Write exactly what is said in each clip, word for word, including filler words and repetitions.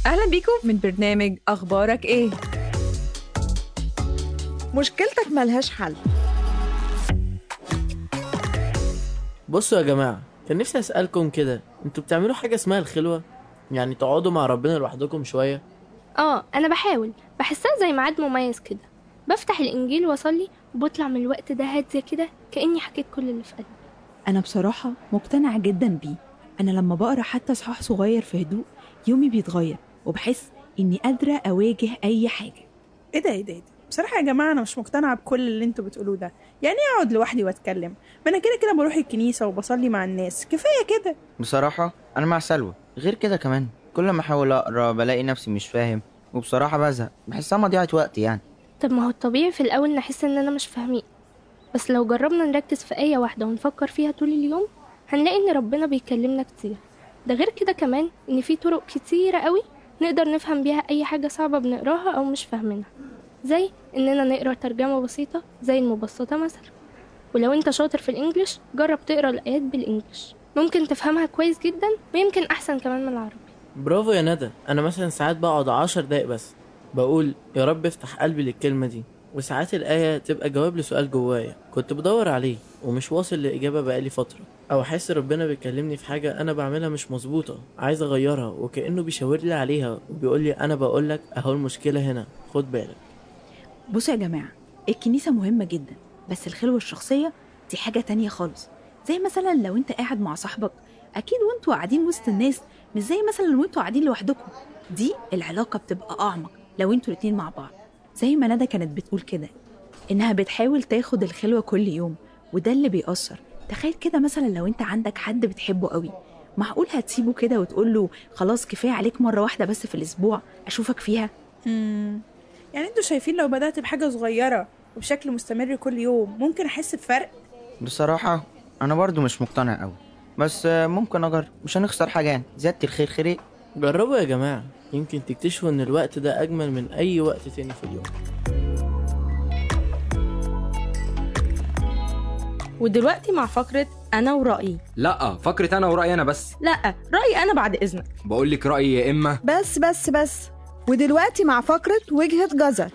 أهلا بيكم من برنامج أخبارك إيه؟ مشكلتك ملهاش حل. بصوا يا جماعة، كان نفسي أسألكم كده، انتوا بتعملوا حاجة اسمها الخلوة؟ يعني تقعدوا مع ربنا لوحدكم شوية؟ اه انا بحاول، بحسها زي ميعاد مميز كده. بفتح الانجيل واصلي وبطلع من الوقت ده هاديه كده كاني حكيت كل اللي في قلبي. أنا بصراحة مقتنعة جدا بيه. أنا لما بقرأ حتى صحاح صغير في هدوء يومي بيتغير، وبحس إني قادرة أواجه أي حاجة. ايه ده ايه ده ايه ده بصراحة يا جماعة أنا مش مقتنعة بكل اللي انتوا بتقولوه ده. يعني اقعد لوحدي واتكلم؟ ما أنا كده كده بروح الكنيسة وبصلي مع الناس، كفاية كده. بصراحة أنا مع سلوى. غير كده كمان كل ما أحاول أقرأ بلاقي نفسي مش فاهم، وبصراحة بزهق، بحسها مضيعة وقت يعني. طب ما هو الطبيعي في الاول نحس اننا مش فاهمين، بس لو جربنا نركز في آية واحدة ونفكر فيها طول اليوم هنلاقي ان ربنا بيكلمنا كتير. ده غير كده كمان ان في طرق كتيرة قوي نقدر نفهم بيها اي حاجة صعبة بنقراها او مش فاهمينها، زي اننا نقرا ترجمة بسيطة زي المبسطة مثلا. ولو انت شاطر في الانجليش جرب تقرا الايات بالانجليش، ممكن تفهمها كويس جدا ويمكن احسن كمان من العربي. برافو يا ندى. أنا مثلا ساعات بقعد عشر دقايق بس بقول يا رب افتح قلبي للكلمة دي، وساعات الآية تبقى جواب لسؤال جوايا كنت بدور عليه ومش واصل لإجابة بقالي فترة، أو أحس ربنا بيكلمني في حاجة أنا بعملها مش مظبوطة عايز أغيرها، وكأنه بيشاور لي عليها وبيقولي أنا بقولك أهو المشكلة هنا، خد بالك. بصوا يا جماعة، الكنيسة مهمة جدا، بس الخلوة الشخصية دي حاجة تانية خالص. زي مثلا لو انت قاعد مع صاحبك، أكيد وانتوا قاعدين وسط الناس مش زي مثلا وانتوا قاعدين لوحدكم. دي العلاقة بتبقى أعمق لو انتوا الاتنين مع بعض. زي ما ندى كانت بتقول كده، إنها بتحاول تاخد الخلوة كل يوم، وده اللي بيأثر. تخيل كده مثلا لو انت عندك حد بتحبه قوي، معقول هتسيبه كده وتقول له خلاص كفاية عليك مرة واحدة بس في الأسبوع أشوفك فيها؟ مم. يعني انتوا شايفين لو بدأت بحاجة صغيرة وبشكل مستمر كل يوم ممكن أحس بفرق؟ بصراحة أنا برضو مش مقتنع أوي، بس ممكن أجرب، مش هنخسر حاجة يعني. زيادة الخير خير. جربوا يا جماعة، يمكن تكتشفوا إن الوقت ده أجمل من أي وقت تاني في اليوم. ودلوقتي مع فقرة أنا ورأيي. لا، فقرة أنا ورأيي أنا بس. لا، رأيي أنا بعد إذنك. بقولك رأيي يا إما. بس بس بس ودلوقتي مع فقرة وجهة جزر.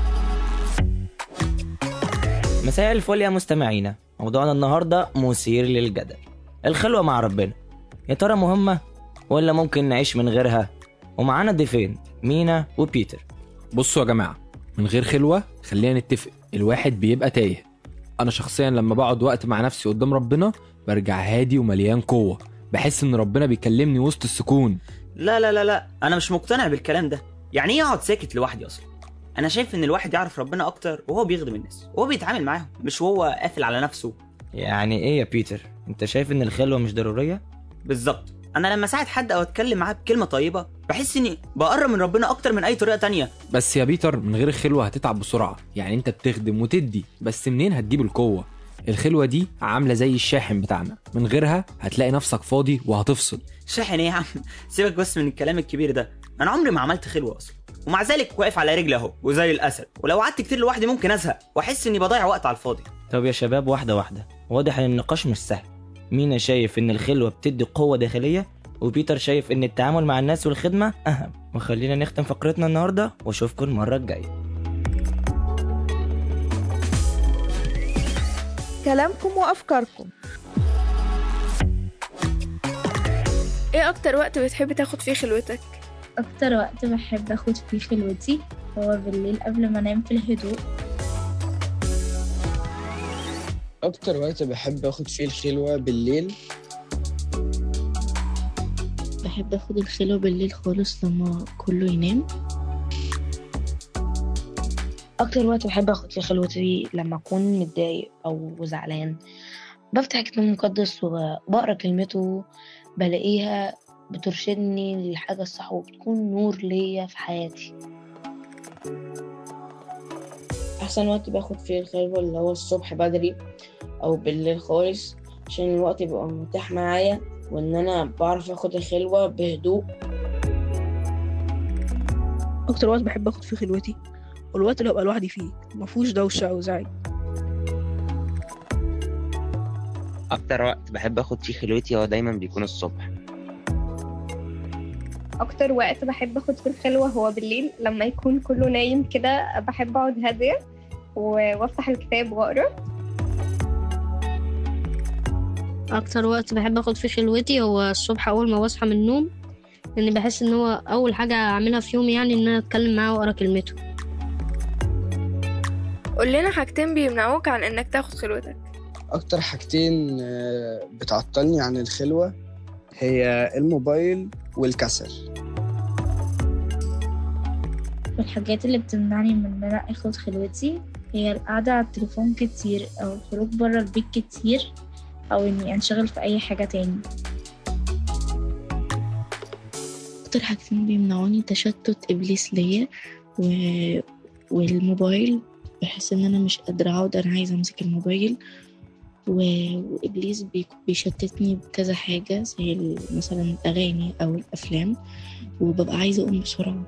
مساء الفل يا مستمعينا. موضوعنا النهاردة مثير للجدل، الخلوة مع ربنا. يا ترى مهمة ولا ممكن نعيش من غيرها؟ ومعانا ضيفين مينا وبيتر. بصوا يا جماعة، من غير خلوة خلينا نتفق الواحد بيبقى تايه. أنا شخصيا لما بقعد وقت مع نفسي قدام ربنا برجع هادي ومليان قوة، بحس إن ربنا بيكلمني وسط السكون. لا لا لا لا أنا مش مقتنع بالكلام ده. يعني إيه أقعد ساكت لوحدي أصلا؟ أنا شايف إن الواحد يعرف ربنا أكتر وهو بيخدم الناس وهو بيتعامل معاهم، مش وهو قافل على نفسه. يعني إيه يا بيتر؟ أنت شايف إن الخلوة مش ضرورية؟ بالظبط. أنا لما أساعد حد أو أتكلم معاه بكلمة طيبة بحس إني بقرب من ربنا أكتر من أي طريقة تانية. بس يا بيتر، من غير الخلوة هتتعب بسرعة. يعني أنت بتخدم وتدي، بس منين هتجيب القوة؟ الخلوة دي عاملة زي الشاحن بتاعنا، من غيرها هتلاقي نفسك فاضي وهتفصل. شاحن إيه يا عم؟ سيبك بس من الكلام الكبير ده. أنا عمري ما عملت خلوة أصلا، ومع ذلك واقف على رجلي أهو وزي الأسد، ولو قعدت كتير لوحدي ممكن أزهق وأحس إني بضيع وقت على الفاضي. طب يا شباب، واحدة واحدة، واضح إن النقاش مش سهل. مينا شايف إن الخلوة بتدي قوة داخلية، وبيتر شايف إن التعامل مع الناس والخدمة أهم. وخلينا نختم فقرتنا النهاردة وأشوفكم المرة الجاية. كلامكم وأفكاركم. ايه اكتر وقت بتحب تاخد فيه خلوتك؟ اكتر وقت بحب اخد فيه خلوتي هو بالليل قبل ما انام في الهدوء. اكتر وقت بحب اخد فيه الخلوة بالليل. بحب اخد الخلوة بالليل خالص لما كله ينام. اكتر وقت بحب اخد فيه خلوتي لما اكون متضايق او زعلان، بفتح الكتاب المقدس وبقرا كلمته، بلاقيها بترشدني للحاجة الصح وبتكون نور ليا في حياتي. احسن وقت باخد فيه الخلوة اللي هو الصبح بدري او بالليل خالص، عشان الوقت بيبقى متاح معايا وان انا بعرف اخد الخلوة بهدوء. اكتر وقت بحب اخد فيه خلوتي والوقت اللي ابقى لوحدي فيه مفهوش دوشه او زعيق. اكتر وقت بحب اخد فيه خلوتي هو دايما بيكون الصبح. اكتر وقت بحب اخد فيه الخلوة هو بالليل لما يكون كله نايم كده، بحب اقعد هادية وافتح الكتاب واقرا. اكتر وقت بحب اخد فيه خلوتي هو الصبح اول ما بصحى من النوم، لان بحس ان هو اول حاجه اعملها في يومي يعني ان انا اتكلم معاه واقرا كلمته. قول لنا حاجتين بيمنعوك عن انك تاخد خلوتك. اكتر حاجتين بتعطلني عن الخلوة هي الموبايل والكسل. الحاجات اللي بتمنعني من ان انا اخد خلوتي هي القعدة على التليفون كتير او الخروج برا البيت كتير او اني انشغل في اي حاجة تاني. اكتر حاجتين بيمنعوني تشتت ابليس ليا و... والموبايل، بحس ان انا مش قادرة اقعد، انا عايزة امسك الموبايل و... وابليس بي... بيشتتني بكذا حاجة زي مثلا الاغاني او الافلام، وببقى عايزة اقوم بسرعة.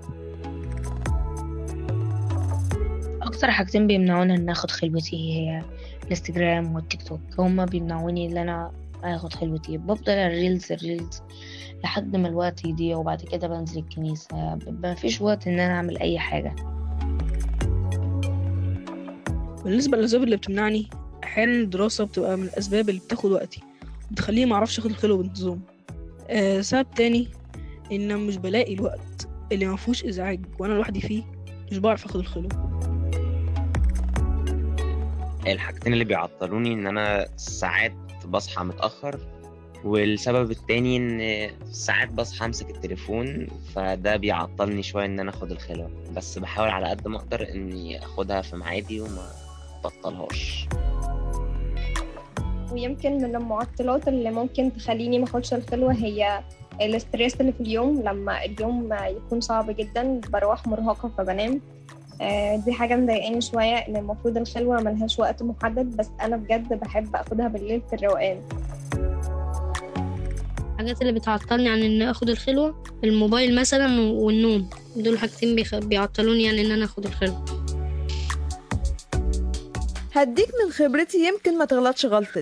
اكتر حاجتين بيمنعوني ان اخد خلوتي هي الانستجرام والتيك توك، هما بيمنعوني ان انا اخد خلوتي. بفضل الريلز الريلز لحد ما الوقت يضيع، وبعد كده بنزل الكنيسة، ما فيش وقت ان انا اعمل اي حاجة. بالنسبة للأسباب اللي بتمنعني، احيانا الدراسة بتبقى من الاسباب اللي بتاخد وقتي بتخليني معرفش اخد الخلوة بانتظام. أه سبب تاني ان مش بلاقي الوقت اللي ما فيهوش ازعاج وانا لوحدي فيه، مش بعرف اخد الخلوة. الحاجتين اللي بيعطلوني ان انا ساعات بصحى متأخر، والسبب التاني ان ساعات بصحى امسك التليفون، فده بيعطلني شوية ان انا اخد الخلوة، بس بحاول على قد ما اقدر اني اخدها في ميعادي وما بطلهاش. ويمكن من المعطلات اللي ممكن تخليني ما اخدش الخلوة هي الاستريس اللي في اليوم. لما اليوم يكون صعب جدا بروح مرهقة فبنام. دي حاجة مضايقاني شوية، ان المفروض الخلوة ملهاش وقت محدد، بس انا بجد بحب اخدها بالليل في الروقان. الحاجات اللي بتعطلني عن ان اخد الخلوة الموبايل مثلا والنوم، دول حاجتين بيخ... بيعطلوني يعني ان انا اخد الخلوة. هديك من خبرتي يمكن ما تغلطش غلطتي.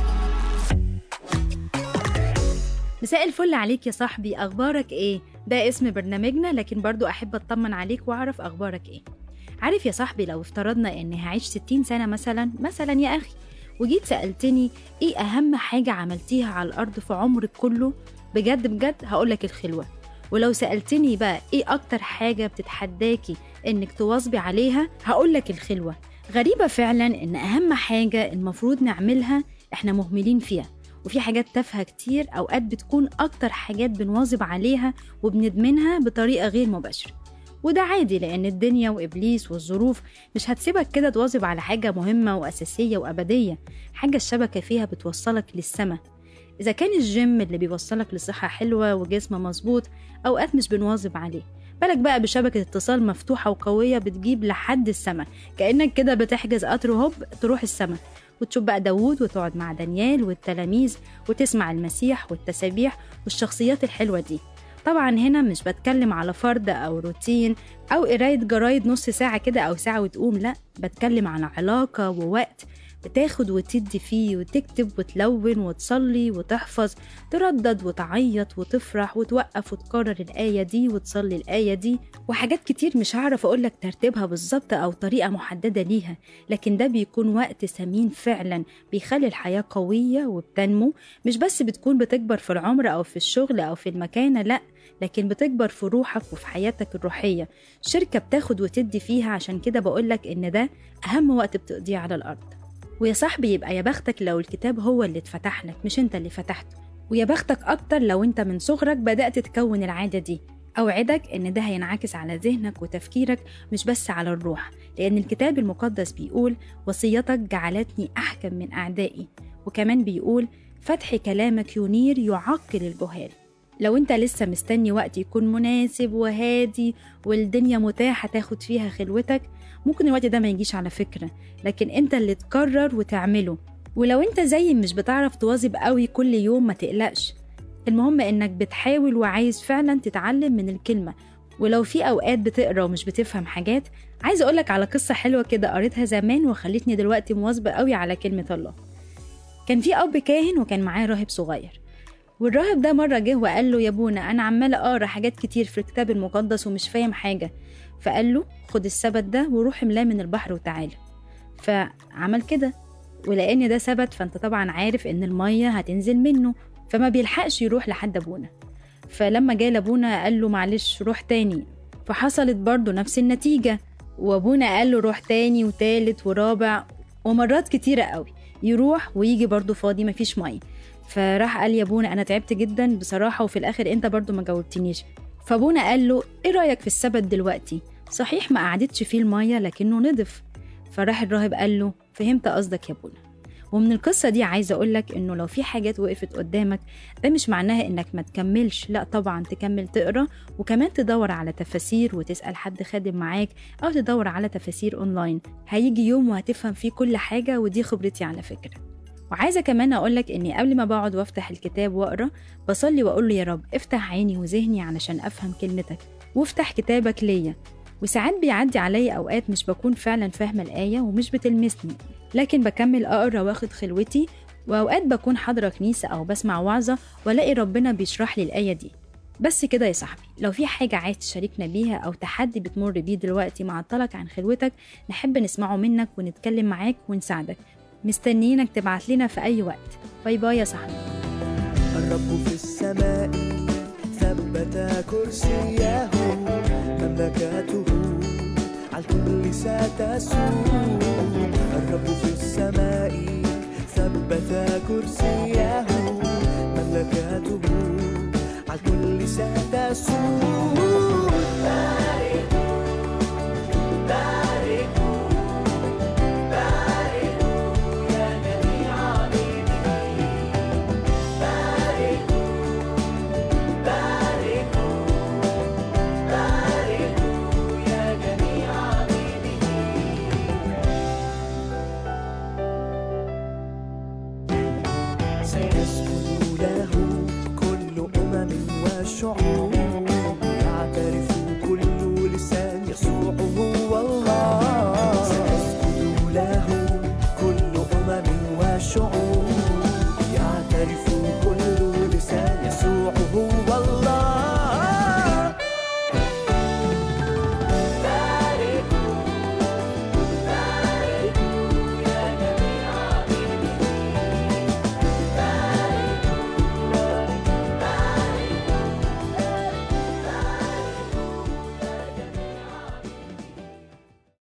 مساء الفل عليك يا صاحبي، اخبارك ايه؟ ده اسم برنامجنا، لكن برضو احب اطمن عليك واعرف اخبارك ايه. عارف يا صاحبي، لو افترضنا اني هعيش ستين سنة مثلا مثلا يا اخي، وجيت سألتني ايه اهم حاجة عملتيها على الارض في عمرك كله، بجد بجد هقولك الخلوة. ولو سألتني بقى ايه اكتر حاجة بتتحداكي انك تواظبي عليها، هقولك الخلوة. غريبة فعلا ان اهم حاجة المفروض نعملها احنا مهملين فيها، وفي حاجات تافهة كتير اوقات بتكون اكتر حاجات بنواظب عليها وبندمنها بطريقة غير مباشرة. وده عادي، لان الدنيا وابليس والظروف مش هتسيبك كده تواظب على حاجة مهمة واساسية وابدية، حاجة الشبكة فيها بتوصلك للسما. اذا كان الجيم اللي بيوصلك لصحة حلوة وجسم مظبوط اوقات مش بنواظب عليه، بالك بقى بشبكة اتصال مفتوحة وقوية بتجيب لحد السما، كأنك كده بتحجز قطر هوب تروح السما، وتشوف بقى داوود وتقعد مع دانيال والتلاميذ وتسمع المسيح والتسابيح والشخصيات الحلوة دي. طبعا هنا مش بتكلم على فرد أو روتين أو قراية جرايد نص ساعة كده أو ساعة وتقوم، لأ، بتكلم على علاقة ووقت بتاخد وتدي فيه، وتكتب وتلون وتصلي وتحفظ، تردد وتعيط وتفرح وتوقف وتكرر الآية دي وتصلي الآية دي، وحاجات كتير مش هعرف أقولك ترتيبها بالظبط أو طريقة محددة ليها، لكن ده بيكون وقت ثمين فعلا، بيخلي الحياة قوية وبتنمو، مش بس بتكون بتكبر في العمر أو في الشغل أو في المكانة، لأ، لكن بتكبر في روحك وفي حياتك الروحية. شركة بتاخد وتدي فيها، عشان كده بقولك إن ده أهم وقت بتقضيه على الأرض. ويا صاحبي يبقى يا بختك لو الكتاب هو اللي اتفتح لك مش انت اللي فتحته، ويا بختك اكتر لو انت من صغرك بدأت تكون العادة دي. اوعدك ان ده هينعكس على ذهنك وتفكيرك مش بس على الروح، لان الكتاب المقدس بيقول وصيتك جعلتني احكم من اعدائي، وكمان بيقول فتح كلامك ينير يعقل الجهال. لو انت لسه مستني وقت يكون مناسب وهادي والدنيا متاحة تاخد فيها خلوتك، ممكن الوقت ده ما يجيش على فكرة، لكن انت اللي تقرر وتعمله. ولو انت زي مش بتعرف تواظب قوي كل يوم، ما تقلقش، المهم انك بتحاول وعايز فعلا تتعلم من الكلمة. ولو في اوقات بتقرأ ومش بتفهم حاجات، عايز اقولك على قصة حلوة كده قريتها زمان وخلتني دلوقتي مواظبة قوي على كلمة الله. كان في اب كاهن وكان معاه راهب صغير، والراهب ده مرة جه وقال له يا ابونا أنا عمال أقرأ حاجات كتير في الكتاب المقدس ومش فاهم حاجة. فقال له خد السبت ده وروح املاه من البحر وتعالى. فعمل كده، ولأن ده سبت فأنت طبعا عارف إن المية هتنزل منه، فما بيلحقش يروح لحد أبونا. فلما جاء لأبونا قال له معلش روح تاني، فحصلت برضو نفس النتيجة، وأبونا قال له روح تاني وتالت ورابع ومرات كتيرة قوي، يروح ويجي برضو فاضي مفيش مية. فراح قال يا ابونا أنا تعبت جدا بصراحة وفي الآخر أنت برضو ما جاوبتنيش. فابونا قال له إيه رأيك في السبت دلوقتي؟ صحيح ما قعدتش فيه المية لكنه نضف. فراح الراهب قال له فهمت قصدك يا ابونا. ومن القصة دي عايزة أقولك إنه لو في حاجات وقفت قدامك ده مش معناها إنك ما تكملش، لا طبعا تكمل تقرأ، وكمان تدور على تفاسير وتسأل حد خادم معاك أو تدور على تفاسير أونلاين. هيجي يوم وهتفهم فيه كل حاجة، ودي خبرتي على فكرة. وعايزة كمان أقولك إني قبل ما بقعد وافتح الكتاب وأقرأ بصلي وأقول له يا رب افتح عيني وذهني علشان أفهم كلمتك، وافتح كتابك ليا. وساعات بيعدي عليا أوقات مش بكون فعلا فاهمة الآية ومش بتلمسني، لكن بكمل أقرأ واخد خلوتي. وأوقات بكون حاضرة كنيسة أو بسمع وعظة ولاقي ربنا بيشرح لي الآية دي. بس كده يا صاحبي، لو في حاجة عايز تشاركنا بيها أو تحدي بتمر بيه دلوقتي معطلك عن خلوتك، نحب نسمعه منك ونتكلم معاك ونساعدك. مستنيينك تبعت لنا في أي وقت. باي باي يا صاحبي. الرب في السماء ثبت كرسيه، مملكته على الكل ستسود. الرب في السماء ثبت كرسيه، مملكته على الكل ستسود. باركوا باركوا باركوا يا جميع عبيده. باركوا باركوا باركوا يا جميع عبيده. سيسجد له كل أمم وشعوب.